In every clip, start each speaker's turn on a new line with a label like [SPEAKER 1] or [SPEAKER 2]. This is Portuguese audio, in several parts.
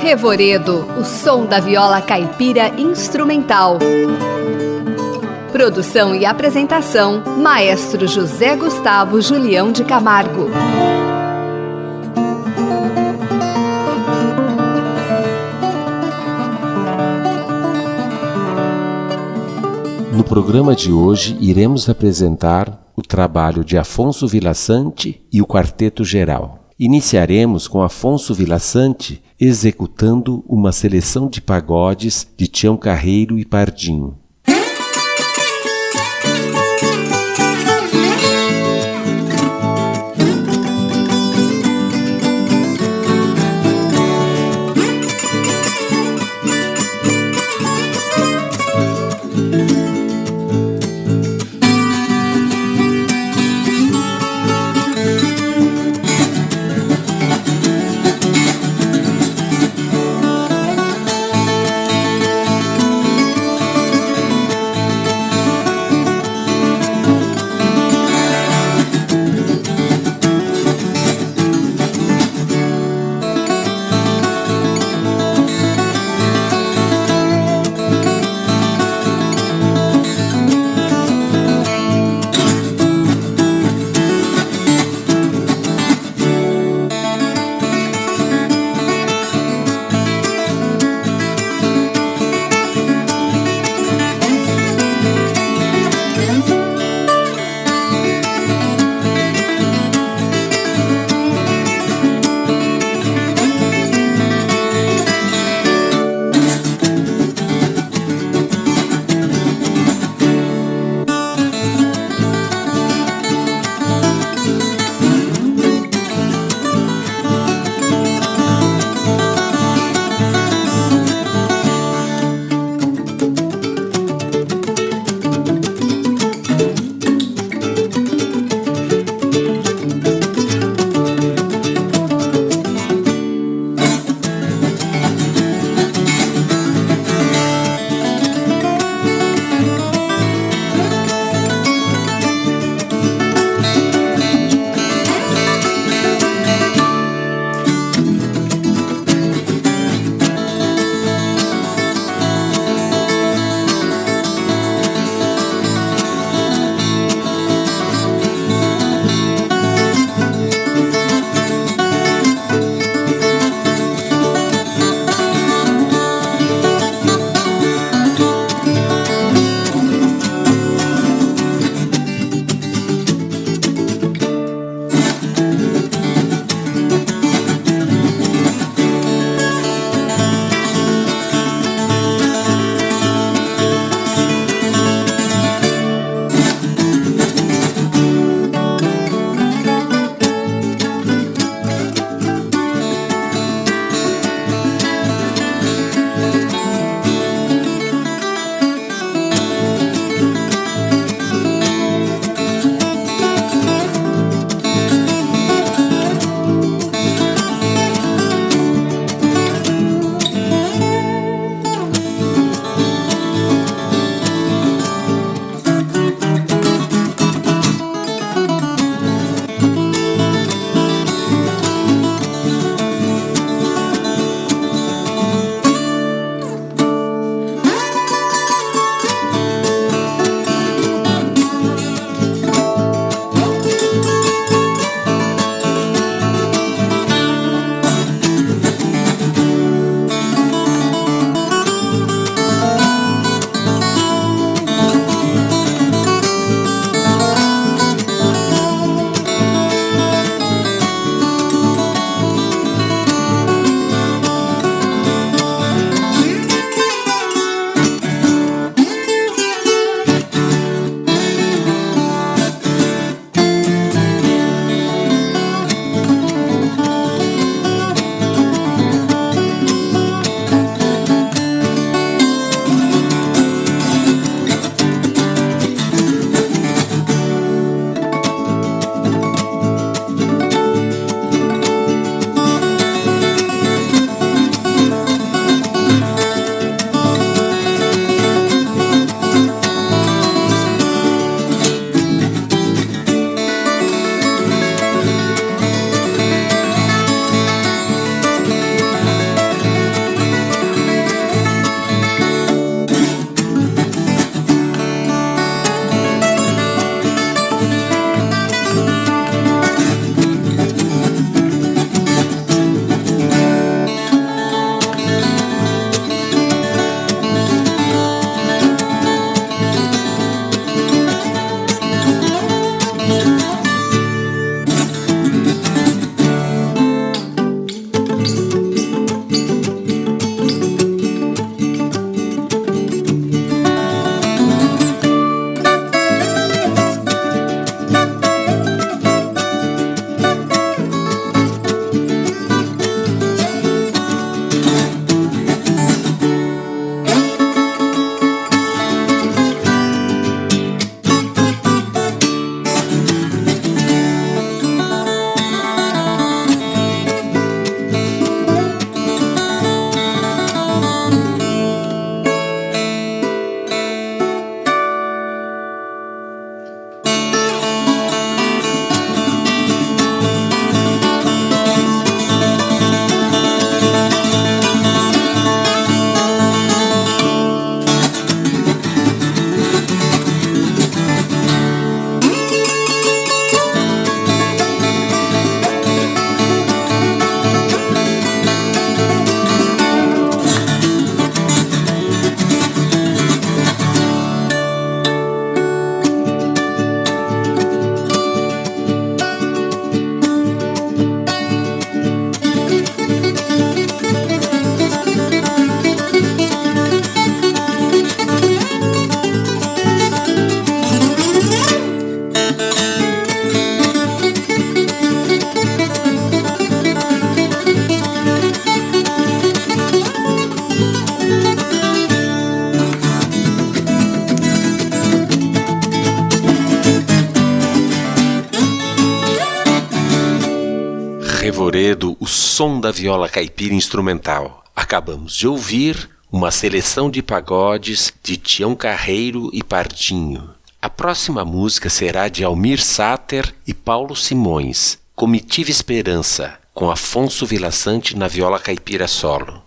[SPEAKER 1] Revoredo, o som da viola caipira instrumental. Produção e apresentação, Maestro José Gustavo Julião de Camargo.
[SPEAKER 2] No programa de hoje, iremos apresentar o trabalho de Afonso Vilaçante e o Quarteto Geral. Iniciaremos com Afonso Vilaçante executando uma seleção de pagodes de Tião Carreiro e Pardinho. Revoredo, o som da viola caipira instrumental. Acabamos de ouvir uma seleção de pagodes de Tião Carreiro e Pardinho. A próxima música será de Almir Sater e Paulo Simões, Comitiva Esperança, com Afonso Vilaçante na viola caipira solo.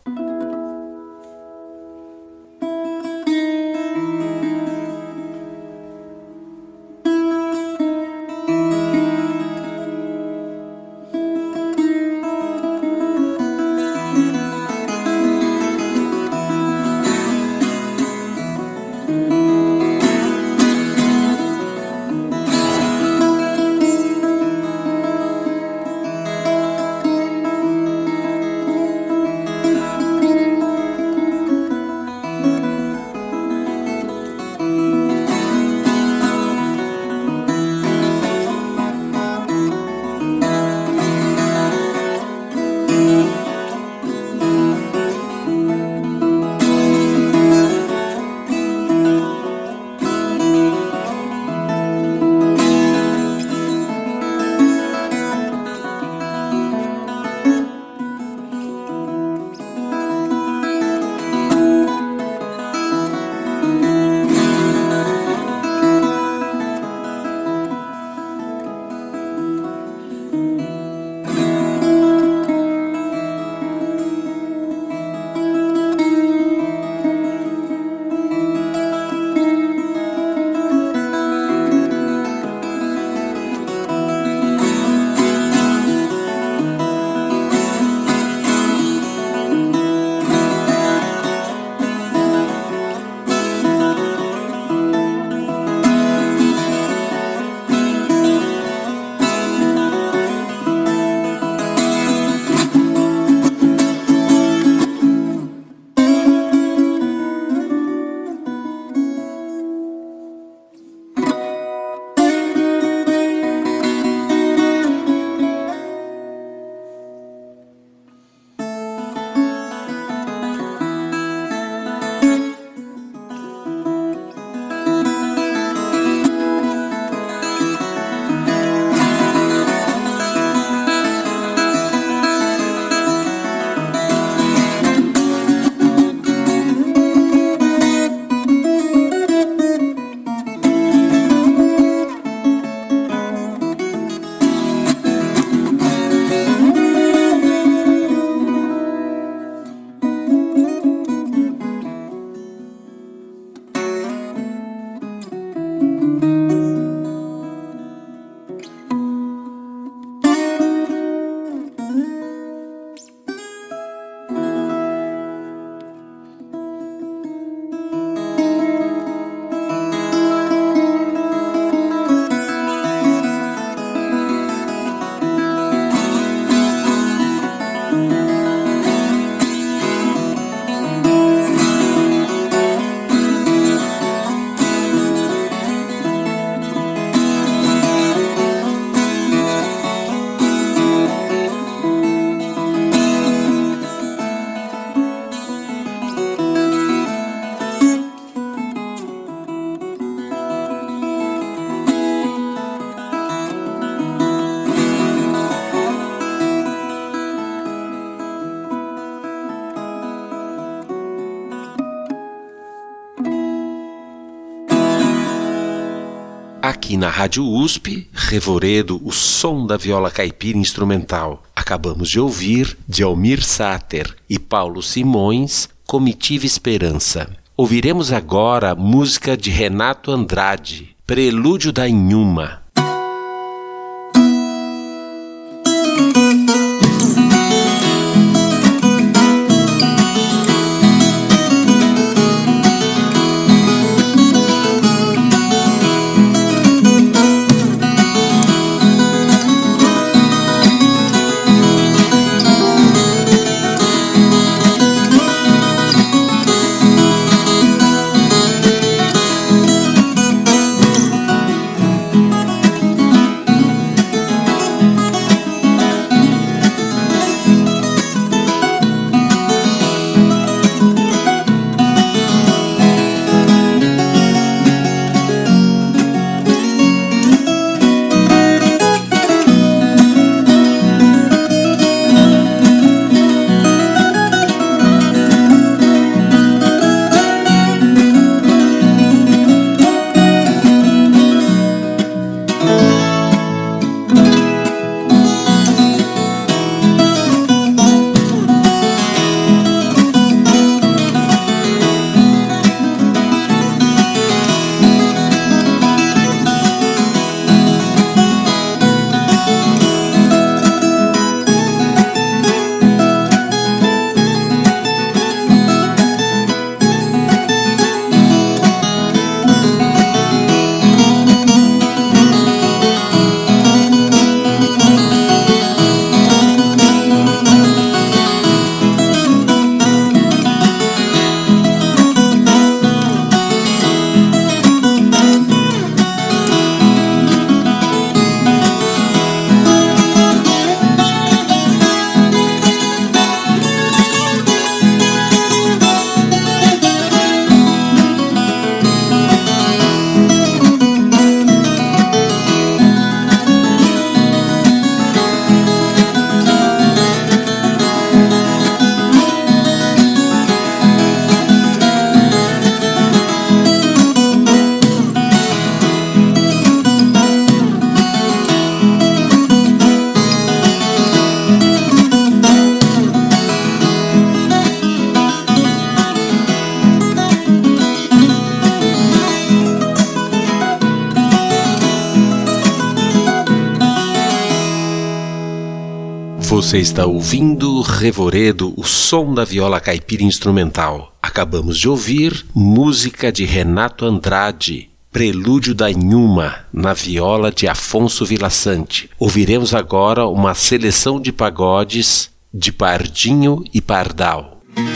[SPEAKER 2] Aqui na Rádio USP, Revoredo, o som da viola caipira instrumental. Acabamos de ouvir de Almir Sater e Paulo Simões, Comitiva Esperança. Ouviremos agora a música de Renato Andrade, Prelúdio da Inhuma. Você está ouvindo Revoredo, o som da viola caipira instrumental. Acabamos de ouvir música de Renato Andrade, Prelúdio da Inhuma, na viola de Afonso Vilaçante. Ouviremos agora uma seleção de pagodes de Pardinho e Pardal.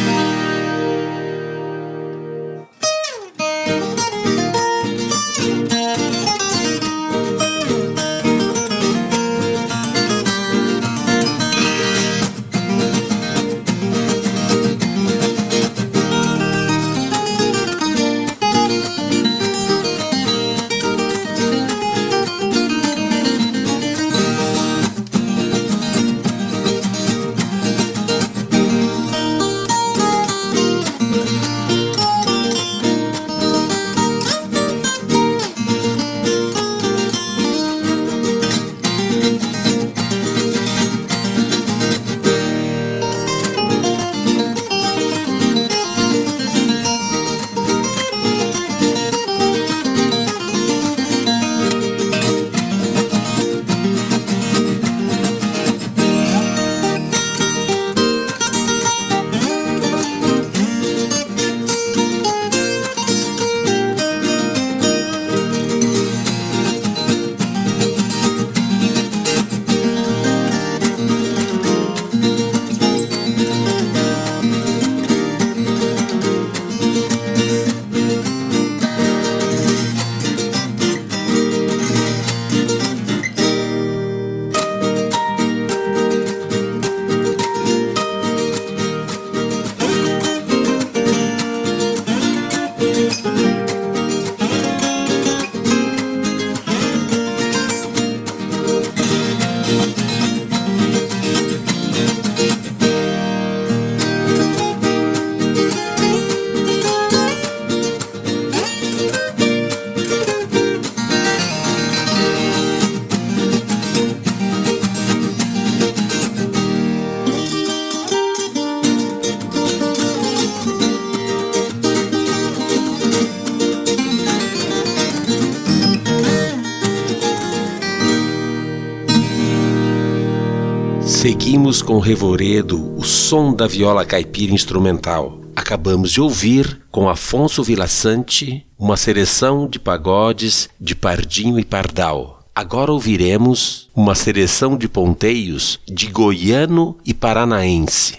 [SPEAKER 2] Seguimos com Revoredo, o som da viola caipira instrumental. Acabamos de ouvir, com Afonso Vilaçante, uma seleção de pagodes de Pardinho e Pardal. Agora ouviremos uma seleção de ponteios de goiano e paranaense.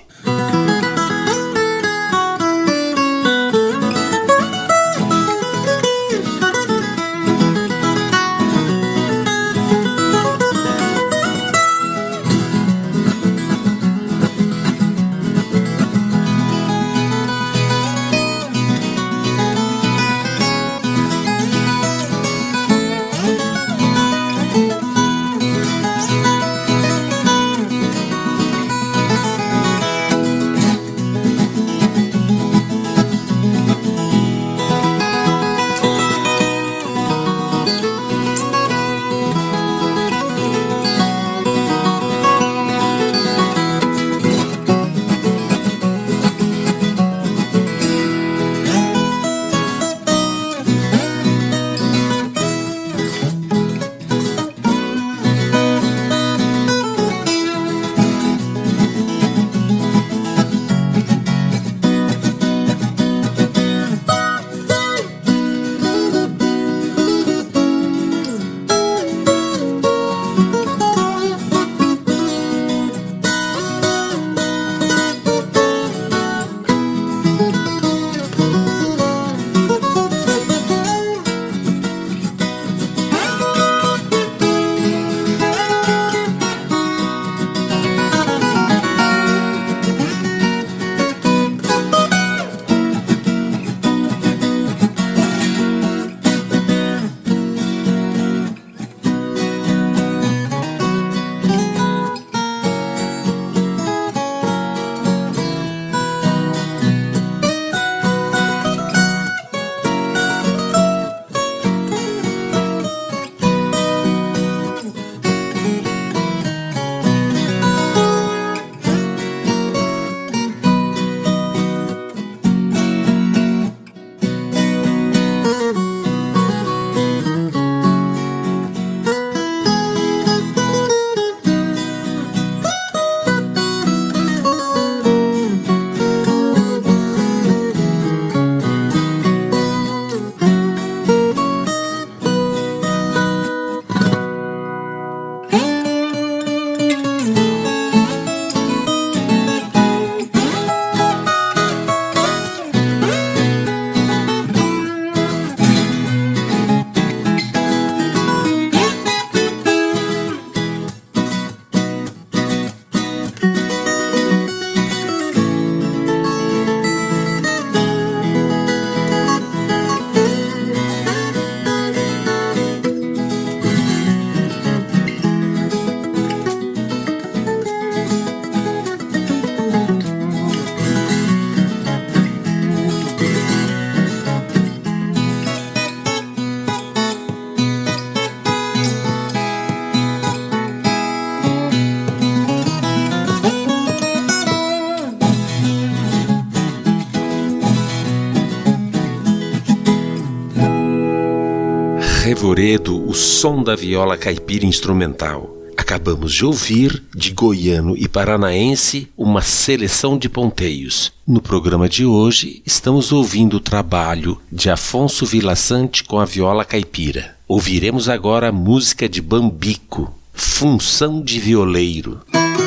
[SPEAKER 2] Revoredo, o som da viola caipira instrumental. Acabamos de ouvir, de goiano e paranaense, uma seleção de ponteios. No programa de hoje, estamos ouvindo o trabalho de Afonso Vilaçante com a viola caipira. Ouviremos agora a música de Bambico, Função de Violeiro.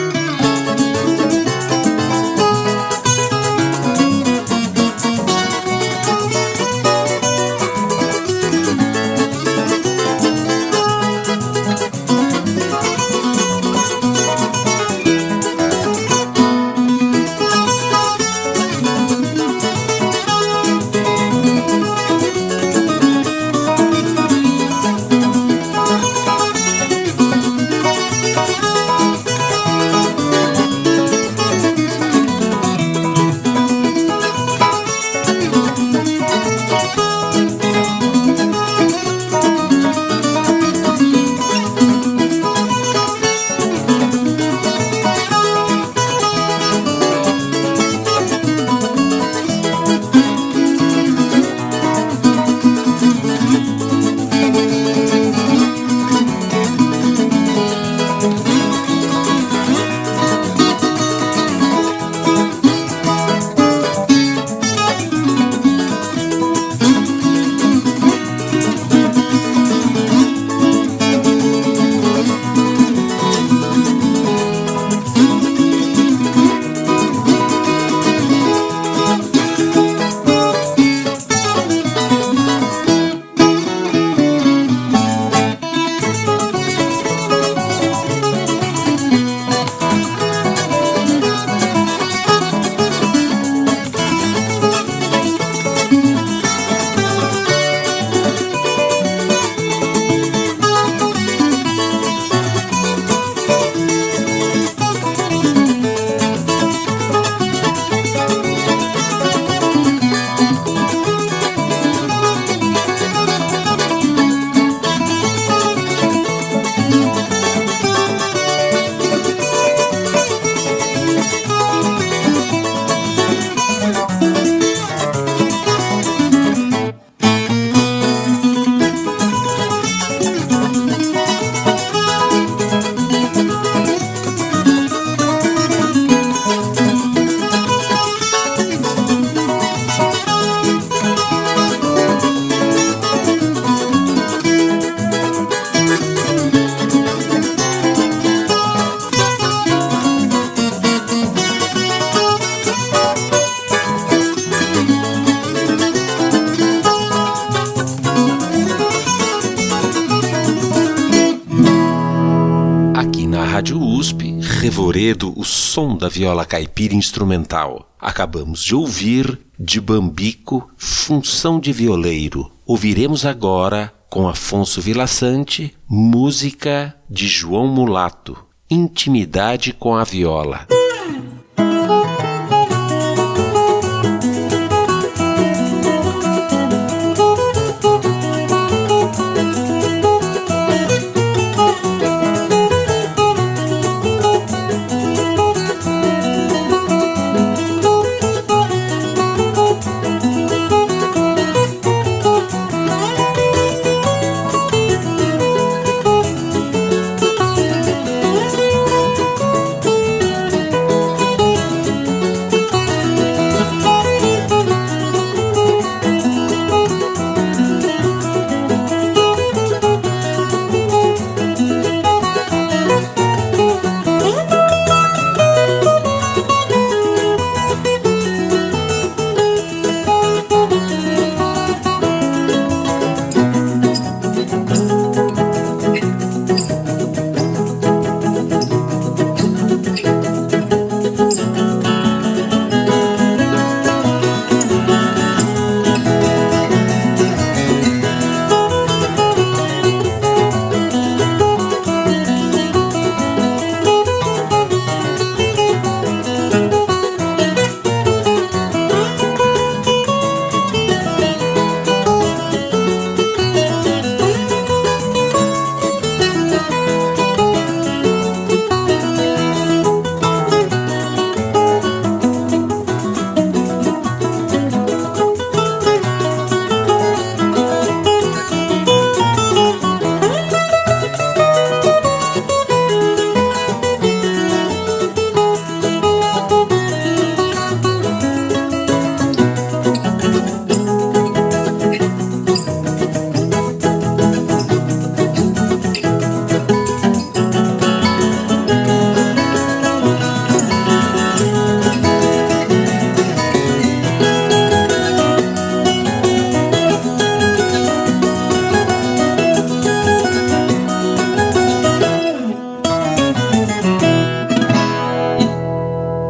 [SPEAKER 2] Revoredo, o som da viola caipira instrumental. Acabamos de ouvir, de Bambico, Função de Violeiro. Ouviremos agora, com Afonso Vilaçante, música de João Mulato, Intimidade com a Viola.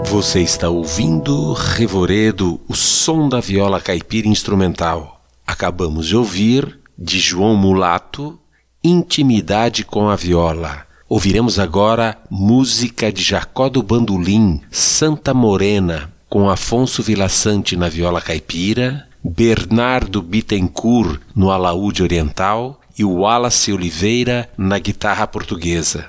[SPEAKER 2] Você está ouvindo Revoredo, o som da viola caipira instrumental. Acabamos de ouvir, de João Mulato, Intimidade com a Viola. Ouviremos agora música de Jacó do Bandolim, Santa Morena, com Afonso Vilaçante na viola caipira, Bernardo Bittencourt no alaúde oriental e Wallace Oliveira na guitarra portuguesa.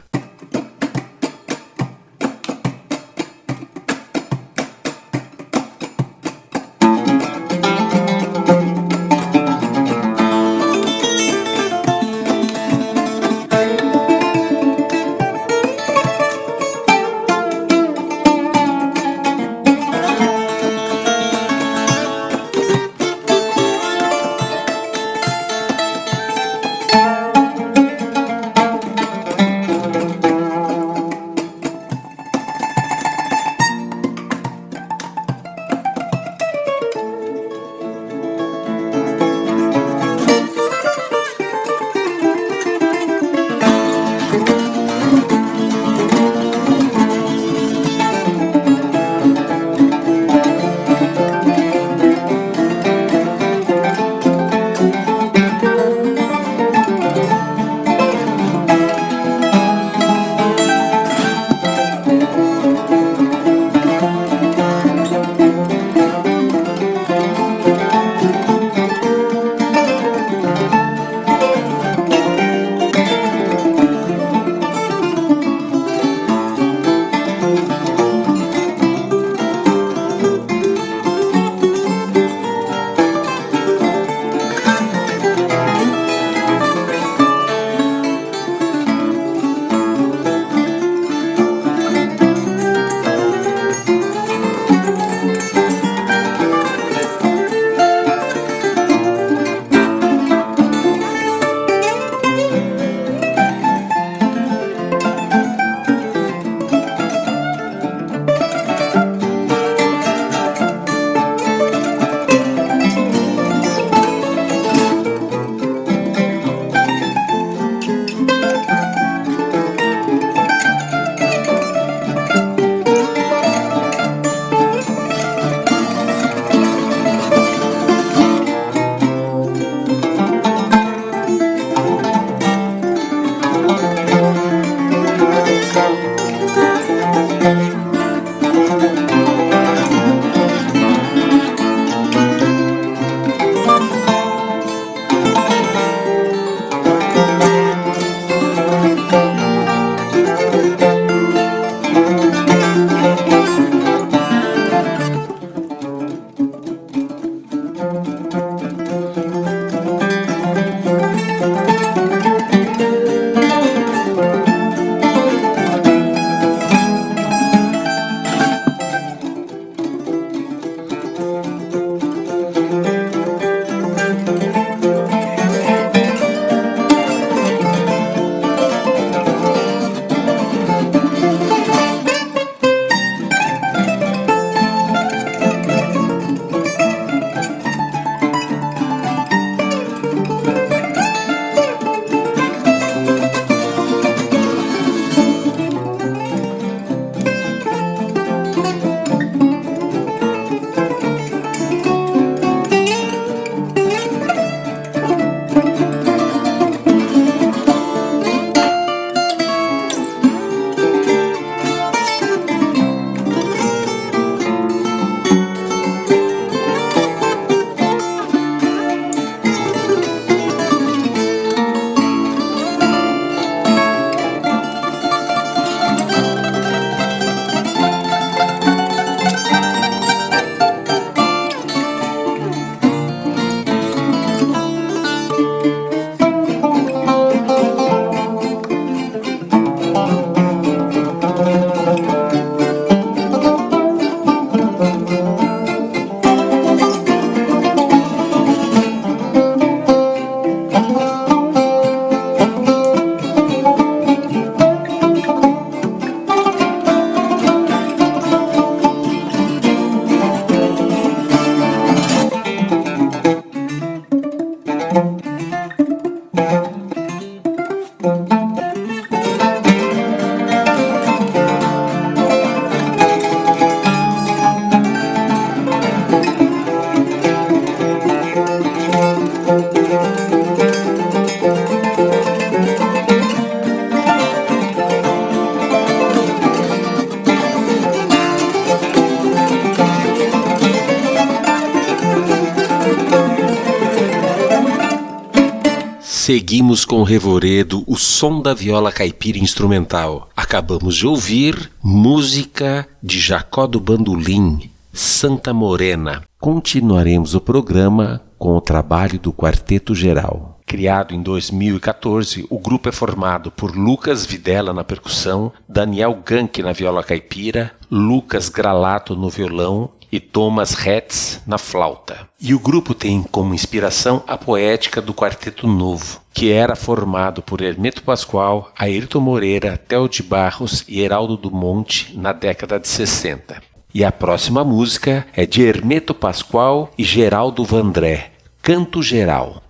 [SPEAKER 2] Seguimos com o Revoredo, o som da viola caipira instrumental. Acabamos de ouvir música de Jacó do Bandolim, Santa Morena. Continuaremos o programa com o trabalho do Quarteto Geral. Criado em 2014, o grupo é formado por Lucas Videla na percussão, Daniel Gank na viola caipira, Lucas Gralato no violão e Thomas Hetz na flauta. E o grupo tem como inspiração a poética do Quarteto Novo, que era formado por Hermeto Pascoal, Ayrton Moreira, Theo de Barros e Heraldo do Monte na década de 60. E a próxima música é de Hermeto Pascoal e Geraldo Vandré, Canto Geral.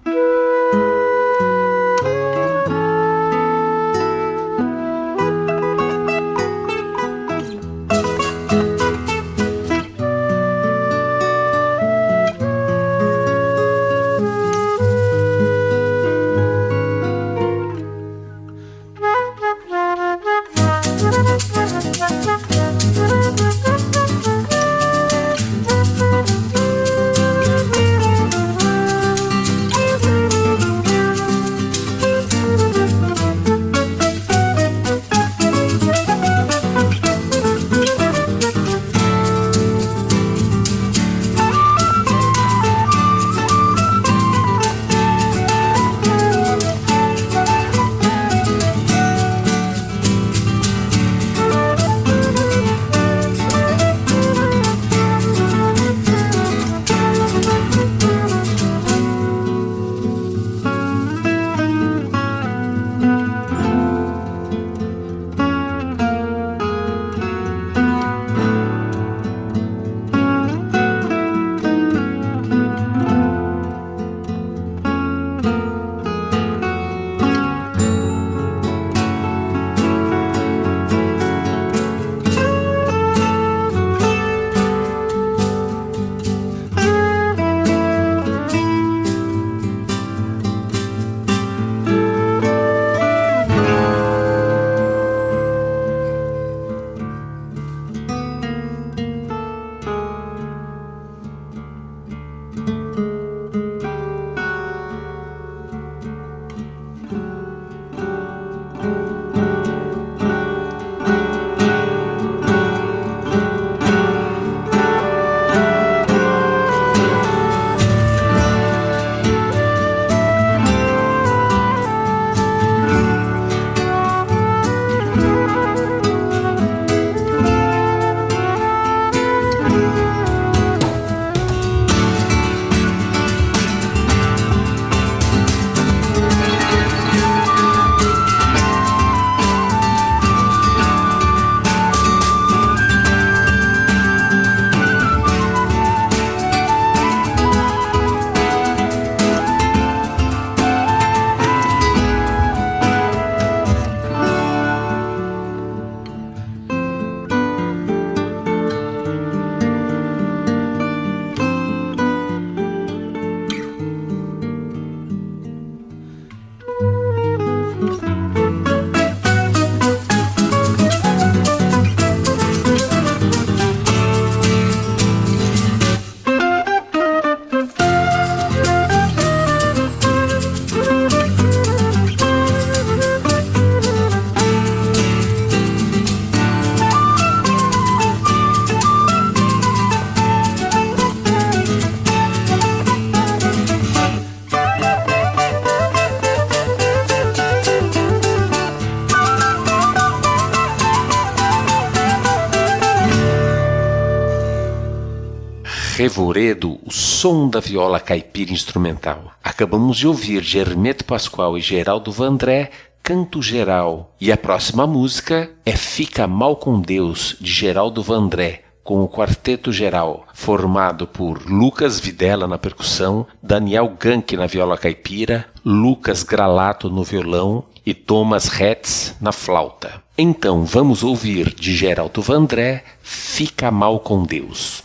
[SPEAKER 2] Revoredo, o som da viola caipira instrumental. Acabamos de ouvir de Hermeto Pascoal e Geraldo Vandré, Canto Geral. E a próxima música é Fica Mal com Deus, de Geraldo Vandré, com o Quarteto Geral, formado por Lucas Videla na percussão, Daniel Gank na viola caipira, Lucas Gralato no violão e Thomas Hetz na flauta. Então vamos ouvir de Geraldo Vandré, Fica Mal com Deus.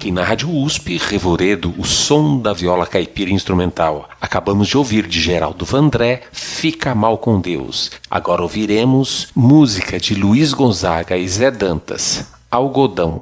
[SPEAKER 2] aqui na Rádio USP, Revoredo, o som da viola caipira instrumental. Acabamos de ouvir de Geraldo Vandré, Fica Mal com Deus. Agora ouviremos música de Luiz Gonzaga e Zé Dantas, Algodão.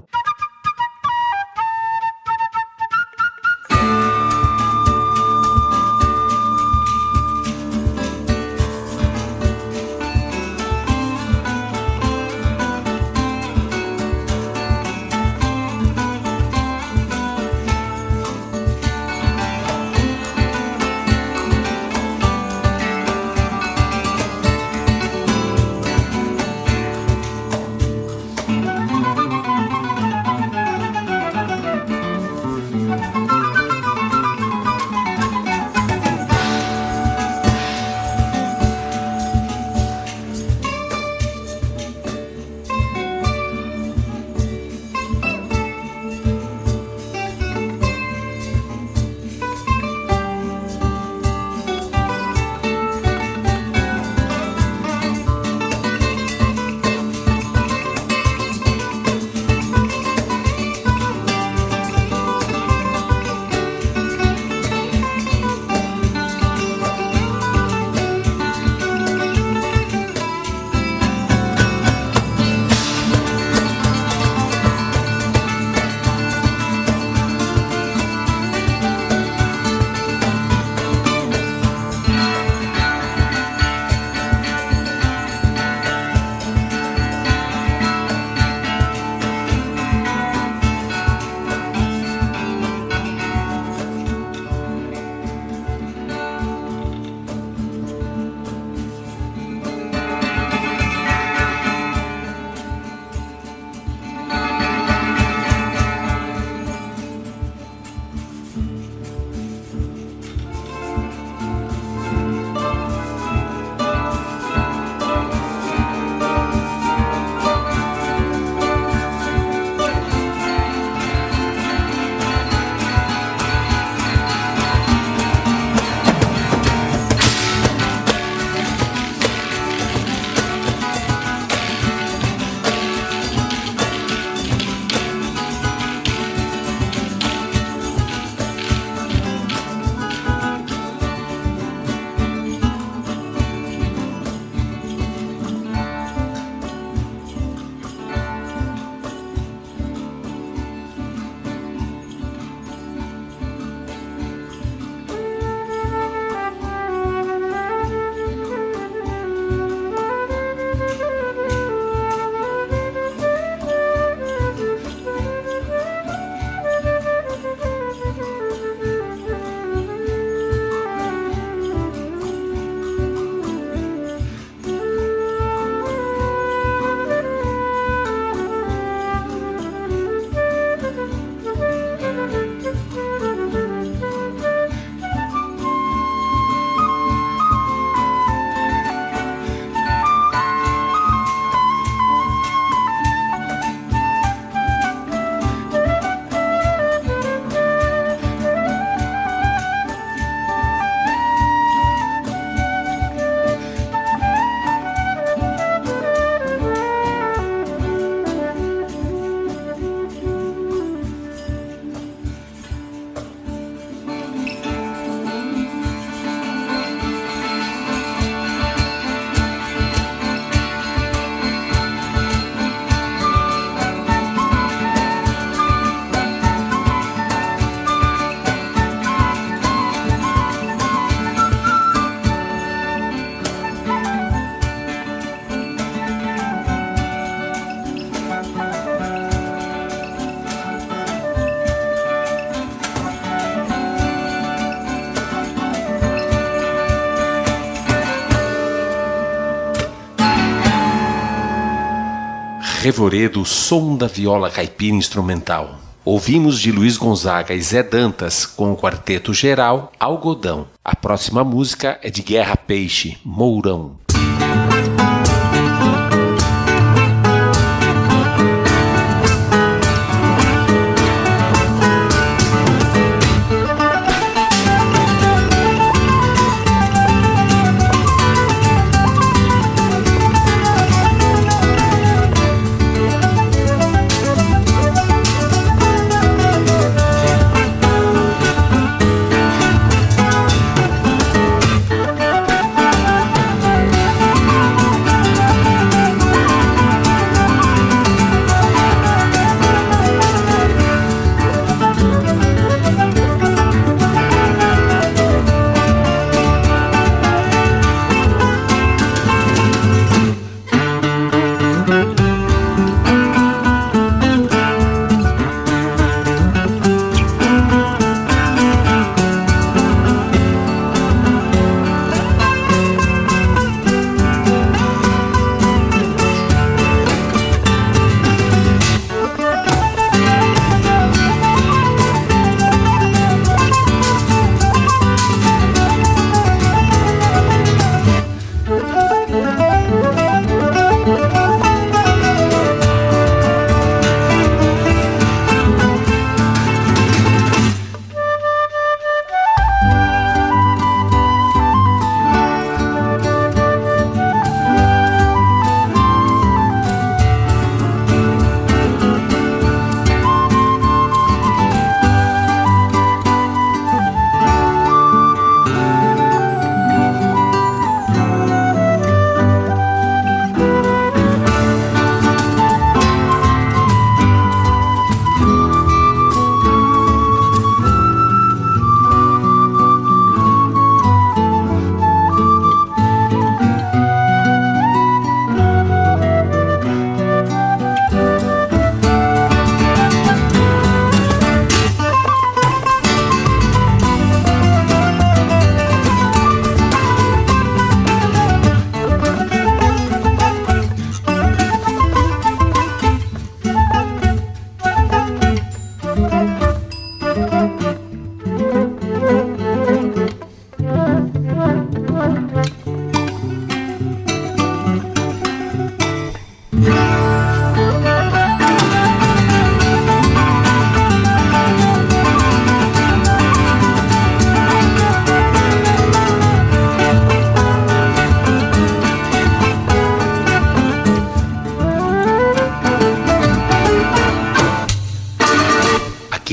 [SPEAKER 3] Revoredo, o som da viola caipira instrumental. Ouvimos de Luiz Gonzaga e Zé Dantas com o quarteto geral Algodão. A próxima música é de Guerra Peixe, Mourão.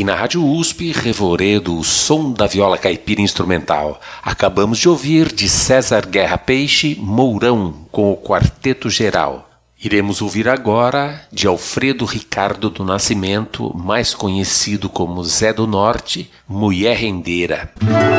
[SPEAKER 3] Aqui na Rádio USP, Revoredo, o som da viola caipira instrumental. Acabamos de ouvir de César Guerra Peixe, Mourão, com o Quarteto Geral. Iremos ouvir agora de Alfredo Ricardo do Nascimento, mais conhecido como Zé do Norte, Mulher Rendeira.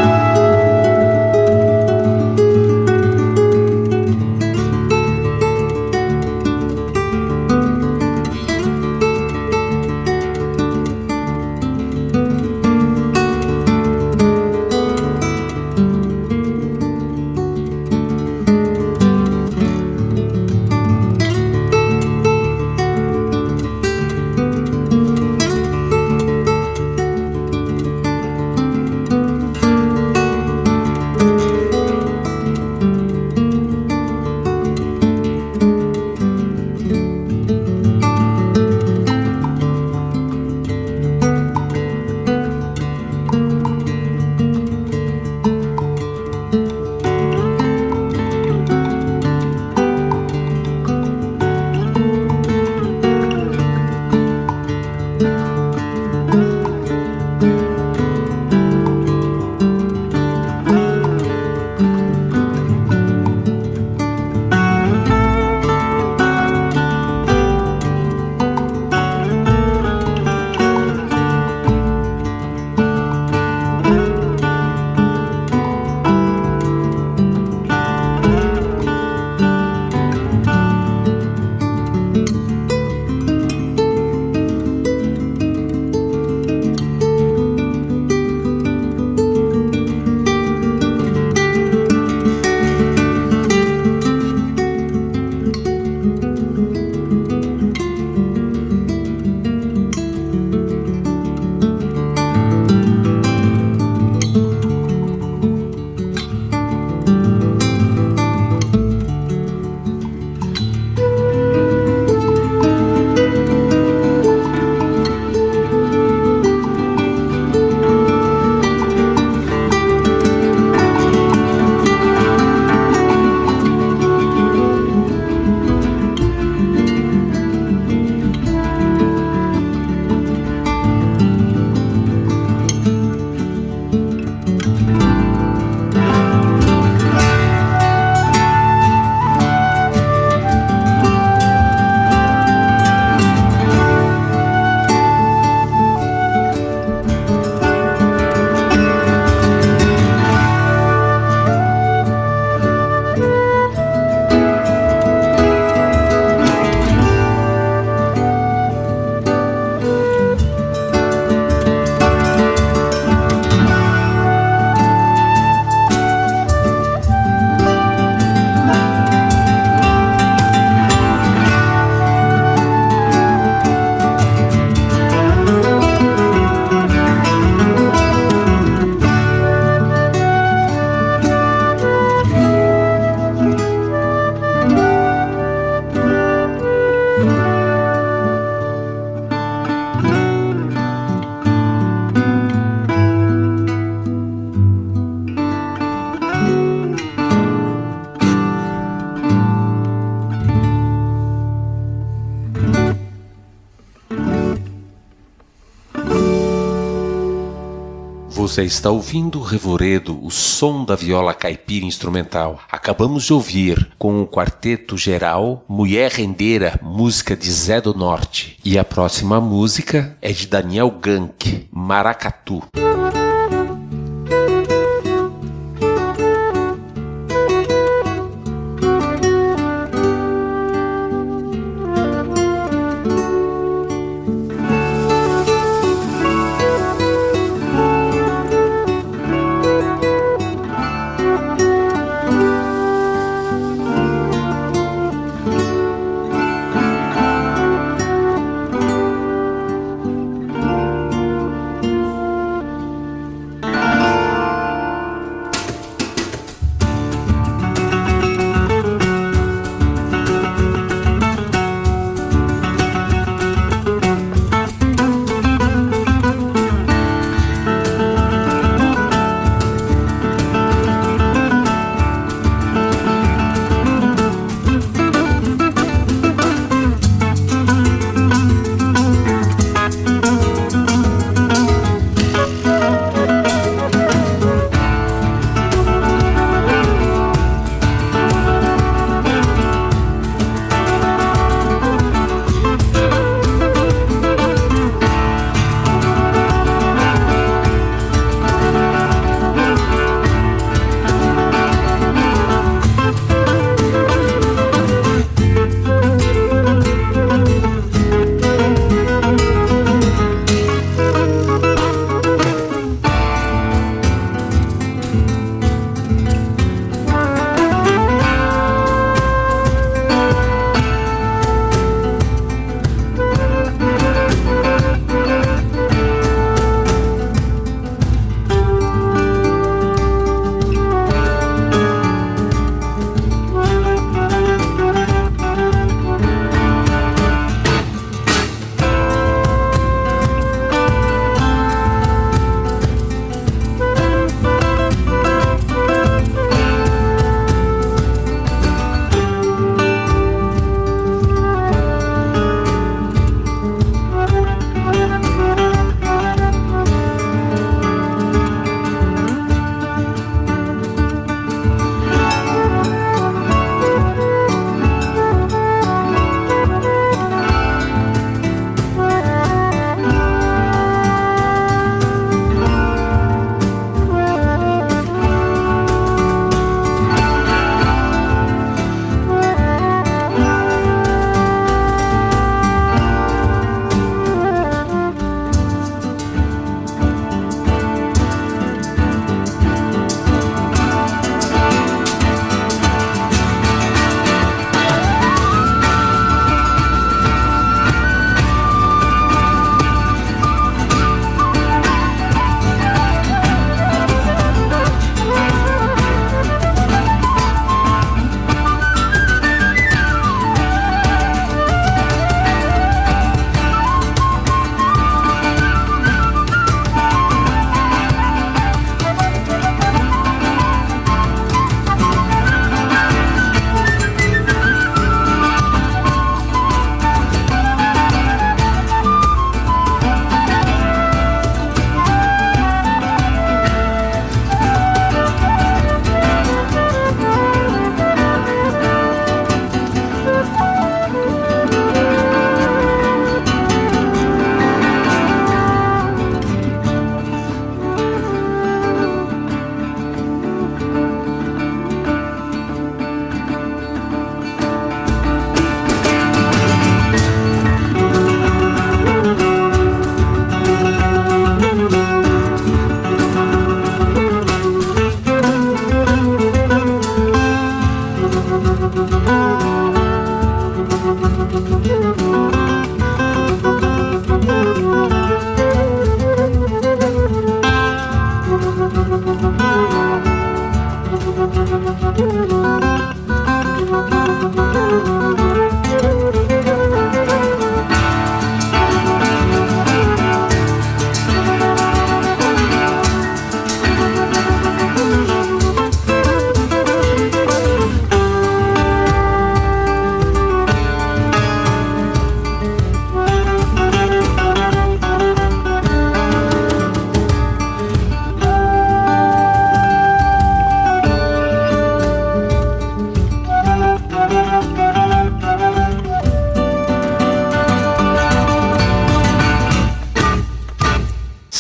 [SPEAKER 3] Você está ouvindo Revoredo, o som da viola caipira instrumental. Acabamos de ouvir, com o Quarteto Geral, Mulher Rendeira, música de Zé do Norte. E a próxima música é de Daniel Gank, Maracatu.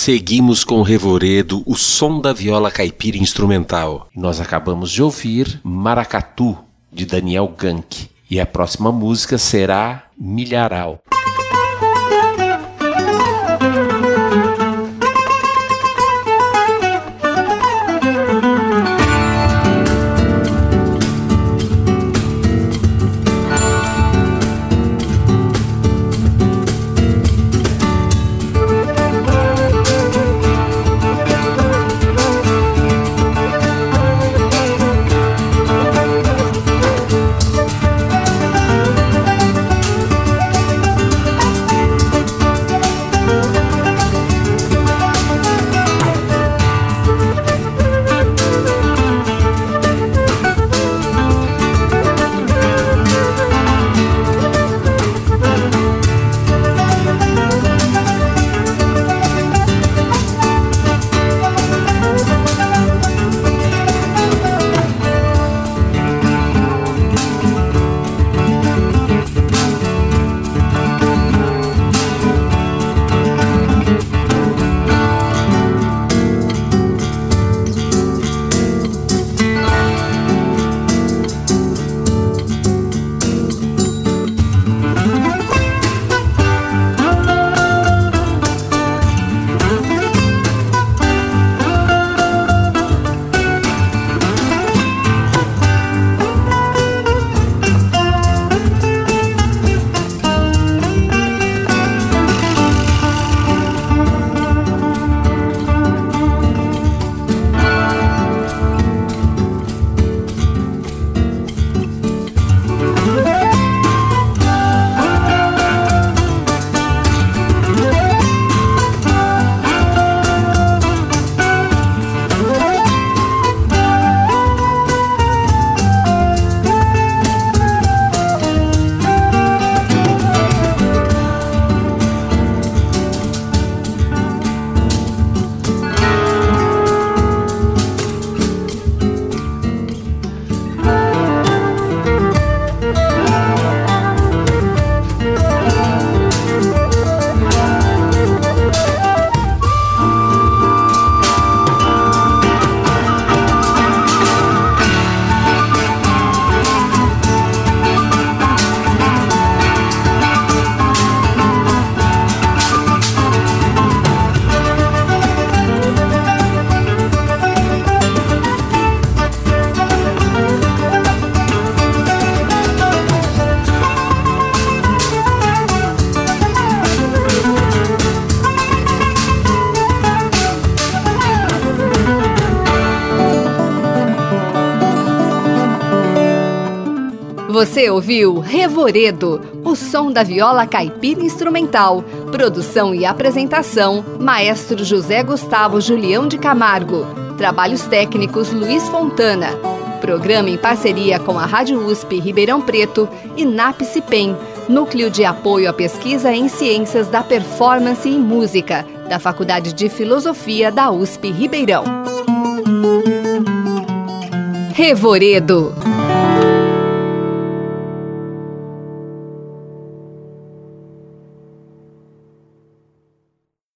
[SPEAKER 3] Seguimos com o Revoredo, o som da viola caipira instrumental. Nós acabamos de ouvir Maracatu, de Daniel Gank. E a próxima música será Milharal.
[SPEAKER 1] Você ouviu Revoredo, o som da viola caipira instrumental. Produção e apresentação, Maestro José Gustavo Julião de Camargo. Trabalhos técnicos, Luiz Fontana. Programa em parceria com a Rádio USP Ribeirão Preto e NAPCIPEM, Núcleo de Apoio à Pesquisa em Ciências da Performance e Música, da Faculdade de Filosofia da USP Ribeirão. Revoredo.